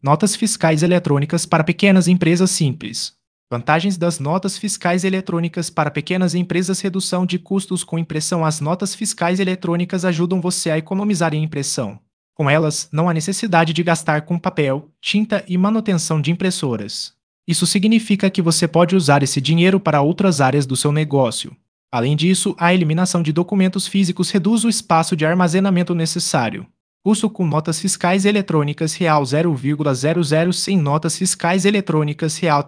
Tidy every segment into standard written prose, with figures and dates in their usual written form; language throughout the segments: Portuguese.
Notas fiscais eletrônicas para pequenas empresas simples. Vantagens das notas fiscais eletrônicas para pequenas empresas: redução de custos com impressão. As notas fiscais eletrônicas ajudam você a economizar em impressão. Com elas, não há necessidade de gastar com papel, tinta e manutenção de impressoras. Isso significa que você pode usar esse dinheiro para outras áreas do seu negócio. Além disso, a eliminação de documentos físicos reduz o espaço de armazenamento necessário. Custo com notas fiscais eletrônicas: real 0,00. Sem notas fiscais eletrônicas, real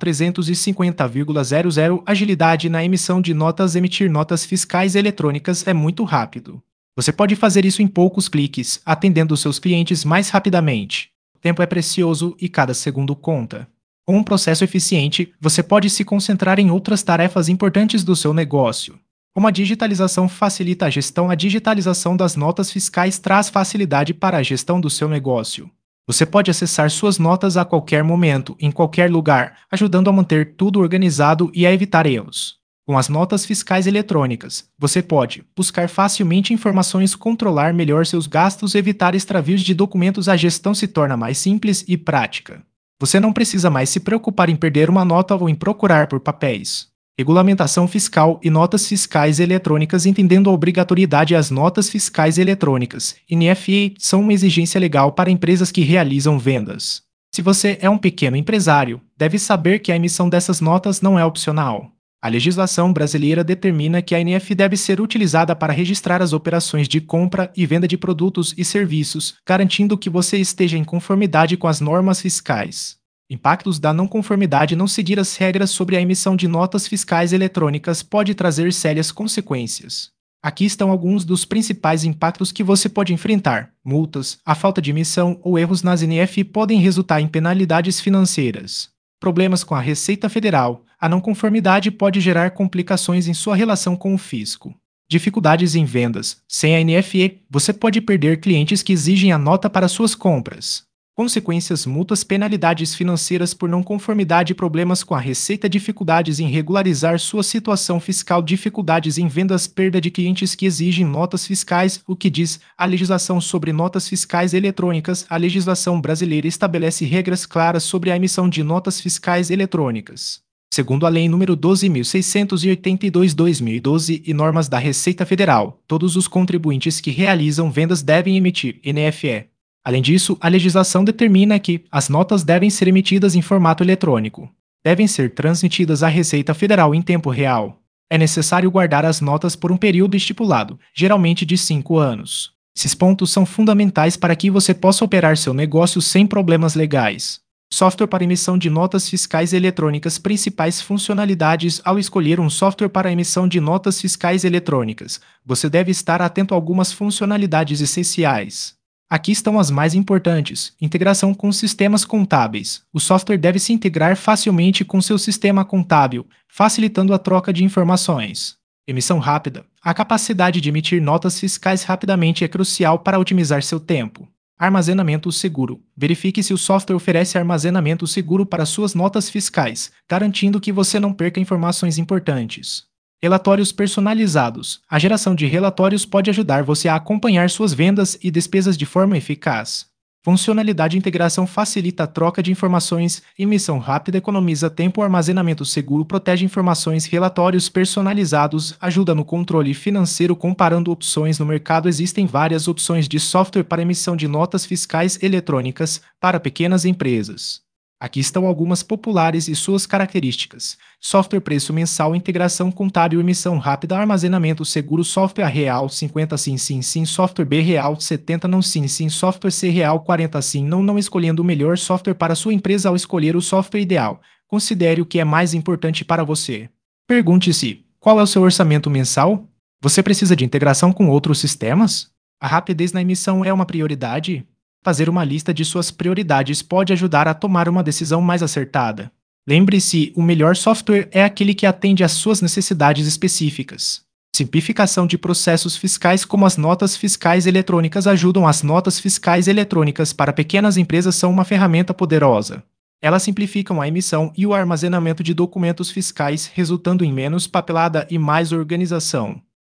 350,00. Agilidade na emissão de notas. Emitir notas fiscais eletrônicas é muito rápido. Você pode fazer isso em poucos cliques, atendendo seus clientes mais rapidamente. O tempo é precioso e cada segundo conta. Com um processo eficiente, você pode se concentrar em outras tarefas importantes do seu negócio. Como a digitalização facilita a gestão, a digitalização das notas fiscais traz facilidade para a gestão do seu negócio. Você pode acessar suas notas a qualquer momento, em qualquer lugar, ajudando a manter tudo organizado e a evitar erros. Com as notas fiscais eletrônicas, você pode buscar facilmente informações, controlar melhor seus gastos, evitar extravios de documentos. A gestão se torna mais simples e prática. Você não precisa mais se preocupar em perder uma nota ou em procurar por papéis. Regulamentação fiscal e notas fiscais eletrônicas. Entendendo a obrigatoriedade. As notas fiscais eletrônicas, NFA, são uma exigência legal para empresas que realizam vendas. Se você é um pequeno empresário, deve saber que a emissão dessas notas não é opcional. A legislação brasileira determina que a NF deve ser utilizada para registrar as operações de compra e venda de produtos e serviços, garantindo que você esteja em conformidade com as normas fiscais. Impactos da não conformidade: não seguir as regras sobre a emissão de notas fiscais eletrônicas pode trazer sérias consequências. Aqui estão alguns dos principais impactos que você pode enfrentar: multas, a falta de emissão ou erros nas NF podem resultar em penalidades financeiras. Problemas com a Receita Federal: a não conformidade pode gerar complicações em sua relação com o fisco. Dificuldades em vendas: sem a NFE, você pode perder clientes que exigem a nota para suas compras. Consequências: multas, penalidades financeiras por não conformidade. Problemas com a Receita: dificuldades em regularizar sua situação fiscal. Dificuldades em vendas, perda de clientes que exigem notas fiscais. O que diz a legislação sobre notas fiscais eletrônicas? A legislação brasileira estabelece regras claras sobre a emissão de notas fiscais eletrônicas. Segundo a Lei nº 12.682/2012 e normas da Receita Federal, todos os contribuintes que realizam vendas devem emitir NFE. Além disso, a legislação determina que as notas devem ser emitidas em formato eletrônico. Devem ser transmitidas à Receita Federal em tempo real. É necessário guardar as notas por um período estipulado, geralmente de 5 anos. Esses pontos são fundamentais para que você possa operar seu negócio sem problemas legais. Software para emissão de notas fiscais eletrônicas. Principais funcionalidades: ao escolher um software para emissão de notas fiscais eletrônicas, você deve estar atento a algumas funcionalidades essenciais. Aqui estão as mais importantes: integração com sistemas contábeis. O software deve se integrar facilmente com seu sistema contábil, facilitando a troca de informações. Emissão rápida. A capacidade de emitir notas fiscais rapidamente é crucial para otimizar seu tempo. Armazenamento seguro. Verifique se o software oferece armazenamento seguro para suas notas fiscais, garantindo que você não perca informações importantes. Relatórios personalizados. A geração de relatórios pode ajudar você a acompanhar suas vendas e despesas de forma eficaz. Funcionalidade: integração facilita a troca de informações, emissão rápida economiza tempo, armazenamento seguro protege informações. Relatórios personalizados ajuda no controle financeiro. Comparando opções no mercado, existem várias opções de software para emissão de notas fiscais eletrônicas para pequenas empresas. Aqui estão algumas populares e suas características: software preço mensal, integração contábil, emissão rápida, armazenamento seguro. Software A real 50 sim sim sim, software B real 70 não sim sim, software C real 40 sim não. Escolhendo o melhor software para sua empresa. Ao escolher o software ideal, considere o que é mais importante para você. Pergunte-se: qual é o seu orçamento mensal? Você precisa de integração com outros sistemas? A rapidez na emissão é uma prioridade? Fazer uma lista de suas prioridades pode ajudar a tomar uma decisão mais acertada. Lembre-se, o melhor software é aquele que atende às suas necessidades específicas. Simplificação de processos fiscais. Como as notas fiscais eletrônicas ajudam. As notas fiscais eletrônicas para pequenas empresas são uma ferramenta poderosa. Elas simplificam a emissão e o armazenamento de documentos fiscais, resultando em menos papelada e mais organização.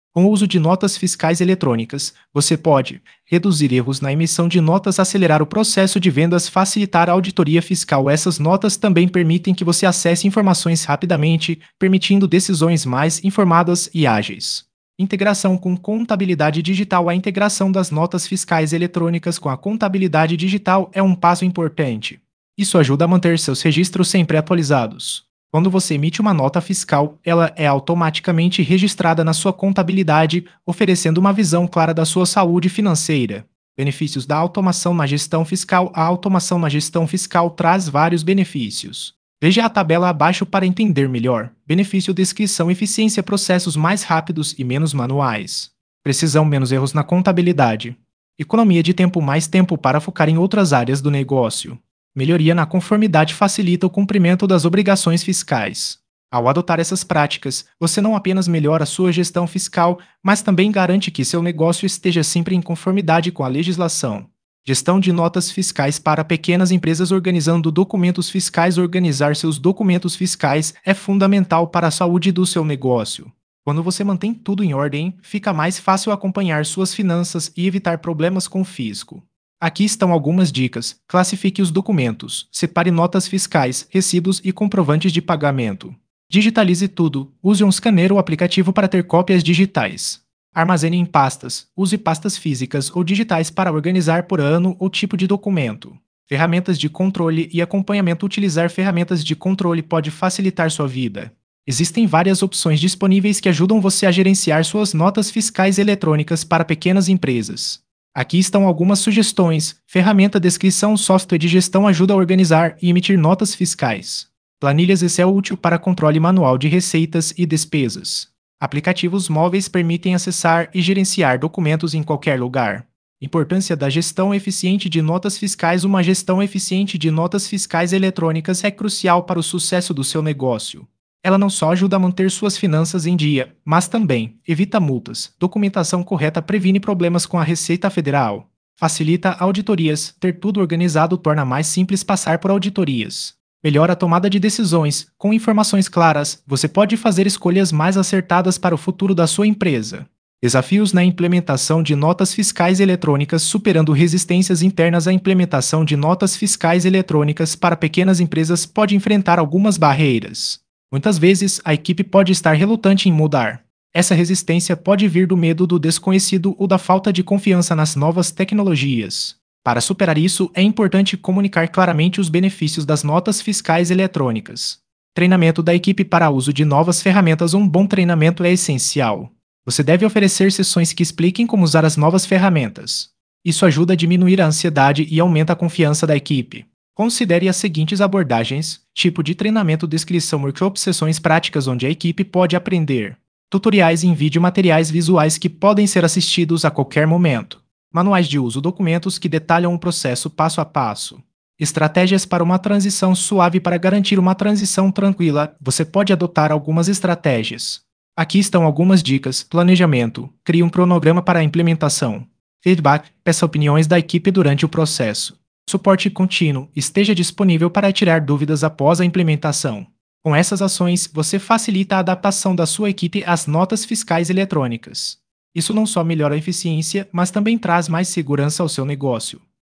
Com o uso de notas fiscais eletrônicas, você pode reduzir erros na emissão de notas, acelerar o processo de vendas, facilitar a auditoria fiscal. Essas notas também permitem que você acesse informações rapidamente, permitindo decisões mais informadas e ágeis. Integração com contabilidade digital. A integração das notas fiscais eletrônicas com a contabilidade digital é um passo importante. Isso ajuda a manter seus registros sempre atualizados. Quando você emite uma nota fiscal, ela é automaticamente registrada na sua contabilidade, oferecendo uma visão clara da sua saúde financeira. Benefícios da automação na gestão fiscal. A automação na gestão fiscal traz vários benefícios. Veja a tabela abaixo para entender melhor. Benefício: descrição, eficiência, processos mais rápidos e menos manuais. Precisão, menos erros na contabilidade. Economia de tempo, mais tempo para focar em outras áreas do negócio. Melhoria na conformidade, facilita o cumprimento das obrigações fiscais. Ao adotar essas práticas, você não apenas melhora a sua gestão fiscal, mas também garante que seu negócio esteja sempre em conformidade com a legislação. Gestão de notas fiscais para pequenas empresas. Organizando documentos fiscais. Organizar seus documentos fiscais é fundamental para a saúde do seu negócio. Quando você mantém tudo em ordem, fica mais fácil acompanhar suas finanças e evitar problemas com o fisco. Aqui estão algumas dicas. Classifique os documentos. Separe notas fiscais, recibos e comprovantes de pagamento. Digitalize tudo. Use um scanner ou aplicativo para ter cópias digitais. Armazene em pastas. Use pastas físicas ou digitais para organizar por ano ou tipo de documento. Ferramentas de controle e acompanhamento. Utilizar ferramentas de controle pode facilitar sua vida. Existem várias opções disponíveis que ajudam você a gerenciar suas notas fiscais eletrônicas para pequenas empresas. Aqui estão algumas sugestões. Ferramenta: descrição. Software de gestão ajuda a organizar e emitir notas fiscais. Planilhas Excel, útil para controle manual de receitas e despesas. Aplicativos móveis permitem acessar e gerenciar documentos em qualquer lugar. Importância da gestão eficiente de notas fiscais. Uma gestão eficiente de notas fiscais eletrônicas é crucial para o sucesso do seu negócio. Ela não só ajuda a manter suas finanças em dia, mas também evita multas. Documentação correta previne problemas com a Receita Federal. Facilita auditorias. Ter tudo organizado torna mais simples passar por auditorias. Melhora a tomada de decisões. Com informações claras, você pode fazer escolhas mais acertadas para o futuro da sua empresa. Desafios na implementação de notas fiscais eletrônicas. Superando resistências internas. A implementação de notas fiscais eletrônicas para pequenas empresas pode enfrentar algumas barreiras. Muitas vezes, a equipe pode estar relutante em mudar. Essa resistência pode vir do medo do desconhecido ou da falta de confiança nas novas tecnologias. Para superar isso, é importante comunicar claramente os benefícios das notas fiscais eletrônicas. Treinamento da equipe para uso de novas ferramentas. Um bom treinamento é essencial. Você deve oferecer sessões que expliquem como usar as novas ferramentas. Isso ajuda a diminuir a ansiedade e aumenta a confiança da equipe. Considere as seguintes abordagens: tipo de treinamento, descrição, workshop, sessões práticas onde a equipe pode aprender, tutoriais em vídeo, materiais visuais que podem ser assistidos a qualquer momento, manuais de uso, documentos que detalham o processo passo a passo, estratégias para uma transição suave. Para garantir uma transição tranquila, você pode adotar algumas estratégias. Aqui estão algumas dicas. Planejamento: crie um cronograma para a implementação. Feedback: peça opiniões da equipe durante o processo. Suporte contínuo: esteja disponível para tirar dúvidas após a implementação. Com essas ações, você facilita a adaptação da sua equipe às notas fiscais eletrônicas. Isso não só melhora a eficiência, mas também traz mais segurança ao seu negócio.